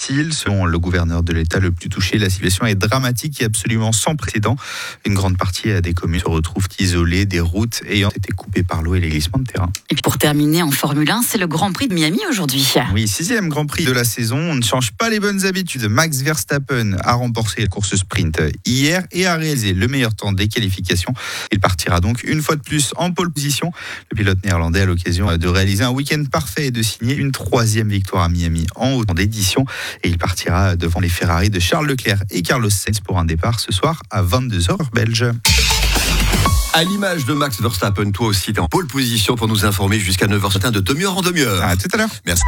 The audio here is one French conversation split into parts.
difficile. Selon le gouverneur de l'État le plus touché, la situation est dramatique et absolument sans précédent. Une grande partie des communes se retrouvent isolées, des routes ayant été coupées par l'eau et les glissements de terrain. Et puis pour terminer en Formule 1, c'est le Grand Prix de Miami aujourd'hui. Oui, 6e Grand Prix de la saison. On ne change pas les bonnes habitudes. Max Verstappen a remporté la course sprint hier et a réalisé le meilleur temps des qualifications. Il partira donc une fois de plus en pole position. Le pilote néerlandais a l'occasion de réaliser un week-end parfait et de signer une 3e victoire à Miami en haut d'édition. Et il partira devant les Ferrari de Charles Leclerc et Carlos Sainz pour un départ ce soir à 22h belge. À l'image de Max Verstappen, toi aussi, t'es en pole position pour nous informer jusqu'à 9h ce matin de demi-heure en demi-heure. À tout à l'heure. Merci.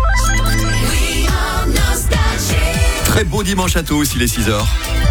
Très beau dimanche à tous, il est 6h.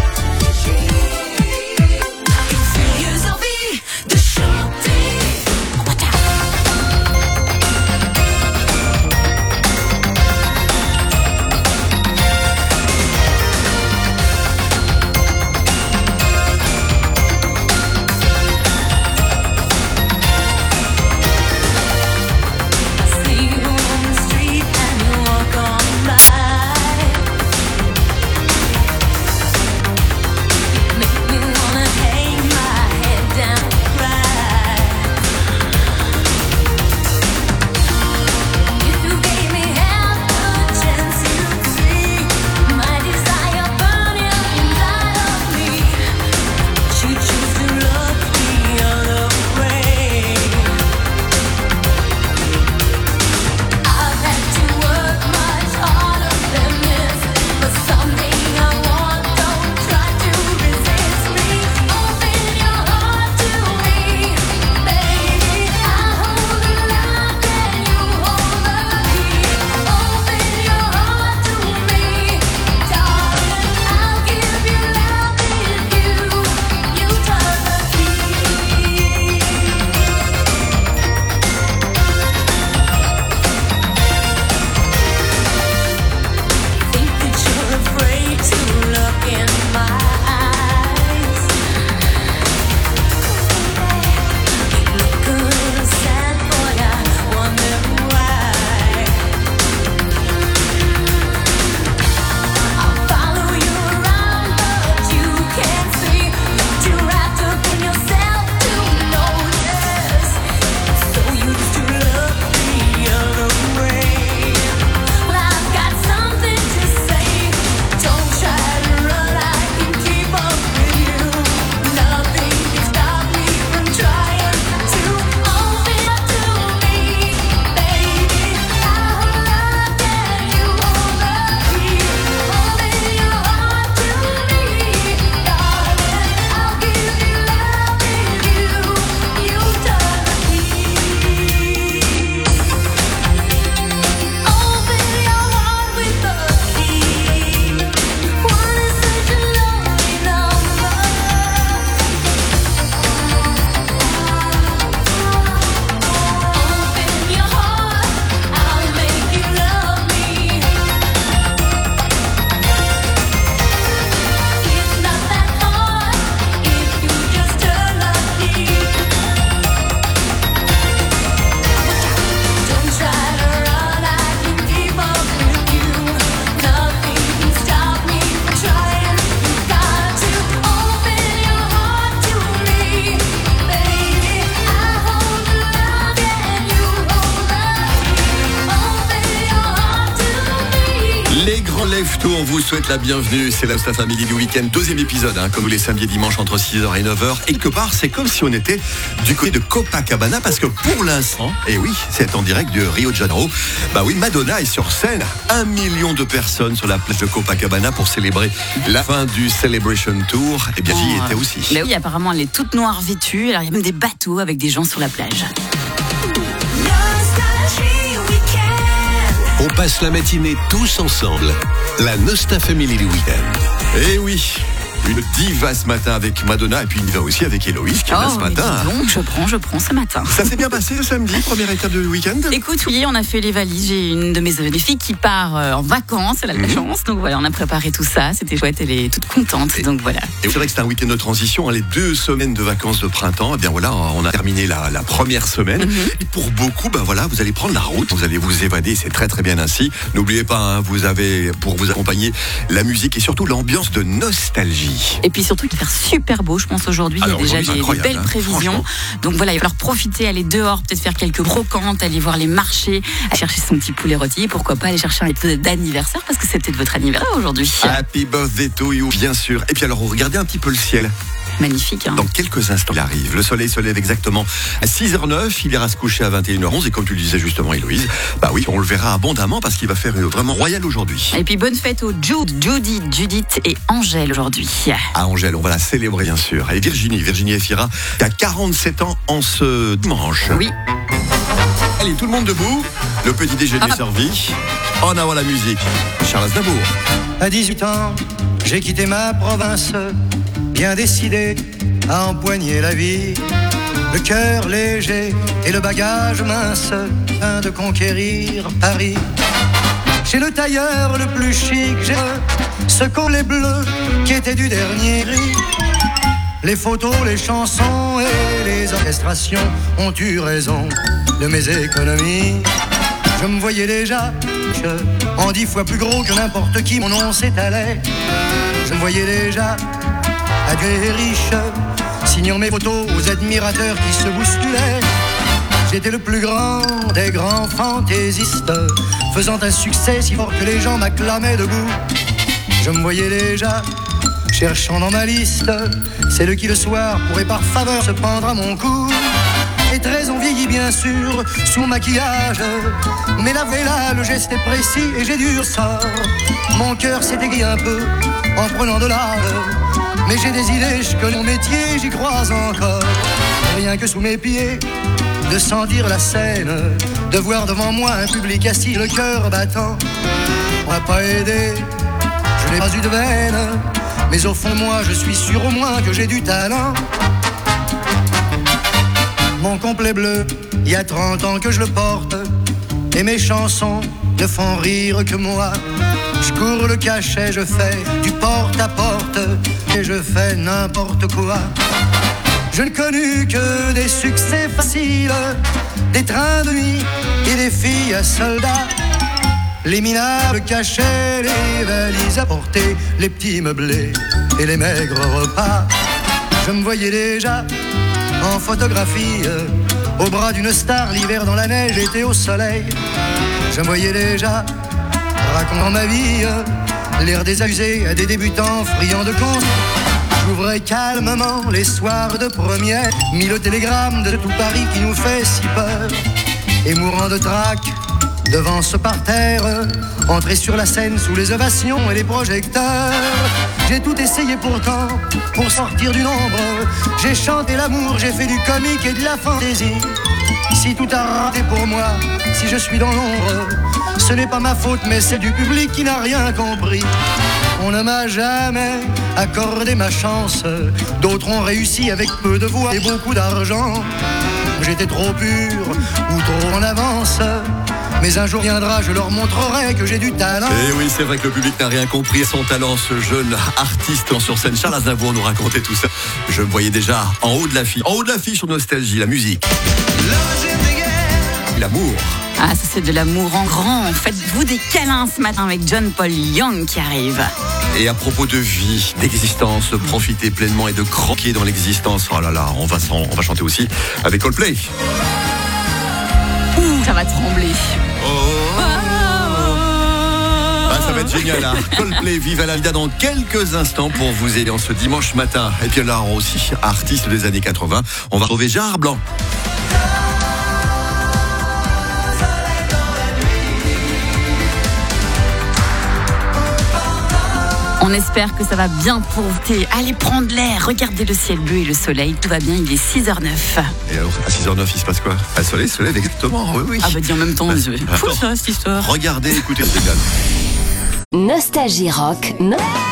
Les grands lève-tôt, on vous souhaite la bienvenue. C'est la Star Family du week-end, 2e épisode, comme les samedis et dimanches entre 6h et 9h. Et quelque part, c'est comme si on était du côté de Copacabana, parce que pour l'instant, et oui, c'est en direct de Rio de Janeiro. Bah oui, Madonna est sur scène. 1 million de personnes sur la plage de Copacabana pour célébrer la fin du Celebration Tour. Et bien, j'y étais aussi. Mais oui, apparemment, elle est toute noire vêtue. Alors, il y a même des bateaux avec des gens sur la plage. On passe la matinée tous ensemble. La Nostalgie Family du week-end. Eh oui, Une diva ce matin avec Madonna et puis une diva aussi avec Héloïse qui est là ce matin. Donc je prends ce matin. Ça s'est bien passé le samedi, première étape du week-end? Écoute, oui, on a fait les valises. J'ai une de mes filles qui part en vacances, elle a de la chance. Donc voilà, on a préparé tout ça. C'était chouette, elle est toute contente. Donc voilà. Et c'est vrai que c'est un week-end de transition, les 2 semaines de vacances de printemps. Et bien voilà, on a terminé la première semaine. Et pour beaucoup, voilà, vous allez prendre la route, vous allez vous évader, c'est très très bien ainsi. N'oubliez pas, vous avez pour vous accompagner la musique et surtout l'ambiance de nostalgie. Et puis surtout qu'il va faire super beau, je pense aujourd'hui. Il y a déjà des belles prévisions. Donc voilà, il va falloir profiter, aller dehors, peut-être faire quelques brocantes, aller voir les marchés, aller chercher son petit poulet rôti. Pourquoi pas aller chercher un épisode d'anniversaire parce que c'est peut-être votre anniversaire aujourd'hui. Happy birthday to you, bien sûr. Et puis alors, regardez un petit peu le ciel. Magnifique. Dans quelques instants, il arrive. Le soleil se lève exactement à 6h09. Il ira se coucher à 21h11. Et comme tu le disais justement, Héloïse, oui, on le verra abondamment parce qu'il va faire vraiment royal aujourd'hui. Et puis bonne fête aux Judy, Judith et Angèle aujourd'hui. À Angèle, on va la célébrer bien sûr. Et Virginie Efira, qui a 47 ans en ce dimanche. Oui. Allez, tout le monde debout. Le petit déjeuner est servi. En avant la musique. Charles Aznavour. À 18 ans, j'ai quitté ma province, bien décidé à empoigner la vie. Le cœur léger et le bagage mince, afin de conquérir Paris. Chez le tailleur le plus chic, j'ai ce collet bleu qui était du dernier gris. Les photos, les chansons et les orchestrations ont eu raison de mes économies. Je me voyais déjà en 10 fois plus gros que n'importe qui, mon nom s'étalait. Je me voyais déjà adieu et riche, signant mes photos aux admirateurs qui se bousculaient. J'étais le plus grand des grands fantaisistes, faisant un succès si fort que les gens m'acclamaient debout. Je me voyais déjà cherchant dans ma liste celle qui le soir pourrait par faveur se prendre à mon cou. Et 13 ans vieilli bien sûr, sous maquillage, mais là, le geste est précis et j'ai du ressort. Mon cœur s'est aiguillé un peu en prenant de l'âge, mais j'ai des idées, je connais mon métier, j'y crois encore. Rien que sous mes pieds, de sentir la scène, de voir devant moi un public assis, le cœur battant. On m'a pas aidé, je n'ai pas eu de veine, mais au fond de moi, je suis sûr au moins que j'ai du talent. Mon complet bleu, il y a 30 ans que je le porte, et mes chansons ne font rire que moi. Je cours le cachet, je fais du porte-à-porte, et je fais n'importe quoi. Je ne connus que des succès faciles, des trains de nuit et des filles à soldats. Les minables cachets, les valises à porter, les petits meublés et les maigres repas. Je me voyais déjà en photographie, au bras d'une star, l'hiver dans la neige, l'été au soleil. Je me voyais déjà racontant ma vie, l'air désabusé à des débutants friands de cons. J'ouvrais calmement les soirs de première, mis le télégramme de tout Paris qui nous fait si peur. Et mourant de trac devant ce parterre, entrer sur la scène sous les ovations et les projecteurs. J'ai tout essayé pourtant pour sortir du nombre. J'ai chanté l'amour, j'ai fait du comique et de la fantaisie. Si tout a raté pour moi, si je suis dans l'ombre, ce n'est pas ma faute mais c'est du public qui n'a rien compris. On ne m'a jamais accordé ma chance, d'autres ont réussi avec peu de voix et beaucoup d'argent. J'étais trop pur ou trop en avance, mais un jour viendra, je leur montrerai que j'ai du talent. Et oui, c'est vrai que le public n'a rien compris à son talent, ce jeune artiste sur scène. Charles Aznavour nous racontait tout ça. Je me voyais déjà en haut de l'affiche sur Nostalgie, la musique. L'amour. Ah, ça c'est de l'amour en grand. Faites-vous des câlins ce matin avec John Paul Young qui arrive. Et à propos de vie, d'existence, de profiter pleinement et de croquer dans l'existence. Oh là là, on va chanter aussi avec Coldplay. Ouh, ça va trembler. Ça va être génial, hein. Coldplay, Viva la Vida dans quelques instants pour vous aider en ce dimanche matin. Et puis là, aussi, artiste des années 80, on va retrouver Gérard Blanc. On espère que ça va bien pour vous. Allez prendre l'air, regardez le ciel bleu et le soleil, tout va bien, il est 6h09. Et alors, à 6h09, il se passe quoi? Le soleil se lève exactement, oui. Ah bah dis en même temps, fou ça, cette histoire. Regardez, écoutez, c'est égal. Nostalgie Rock.